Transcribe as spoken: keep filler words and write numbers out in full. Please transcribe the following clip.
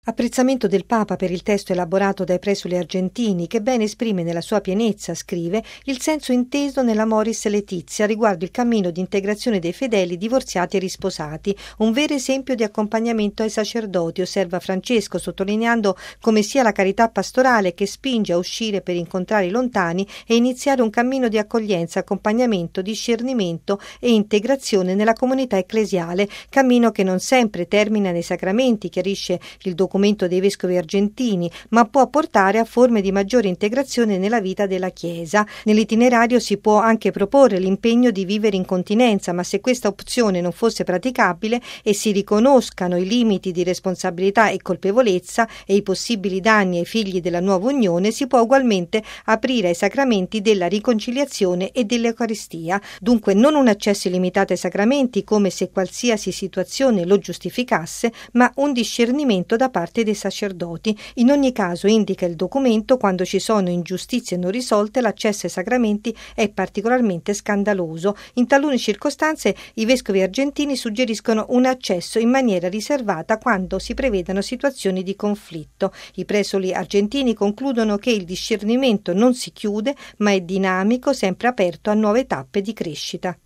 Apprezzamento del Papa per il testo elaborato dai presuli argentini che ben esprime nella sua pienezza, scrive, il senso inteso nella Moris Laetitia riguardo il cammino di integrazione dei fedeli divorziati e risposati, un vero esempio di accompagnamento ai sacerdoti, osserva Francesco, sottolineando come sia la carità pastorale che spinge a uscire per incontrare i lontani e iniziare un cammino di accoglienza, accompagnamento, discernimento e integrazione nella comunità ecclesiale, cammino che non sempre termina nei sacramenti, chiarisce il documento dei vescovi argentini, ma può portare a forme di maggiore integrazione nella vita della Chiesa. Nell'itinerario si può anche proporre l'impegno di vivere in continenza, ma se questa opzione non fosse praticabile e si riconoscano i limiti di responsabilità e colpevolezza e i possibili danni ai figli della nuova unione, si può ugualmente aprire ai sacramenti della riconciliazione e dell'Eucaristia. Dunque non un accesso illimitato ai sacramenti come se qualsiasi situazione lo giustificasse, ma un discernimento da parte dei sacerdoti. In ogni caso, indica il documento, quando ci sono ingiustizie non risolte, l'accesso ai sacramenti è particolarmente scandaloso. In talune circostanze i vescovi argentini suggeriscono un accesso in maniera riservata quando si prevedano situazioni di conflitto. I presoli argentini concludono che il discernimento non si chiude, ma è dinamico, sempre aperto a nuove tappe di crescita.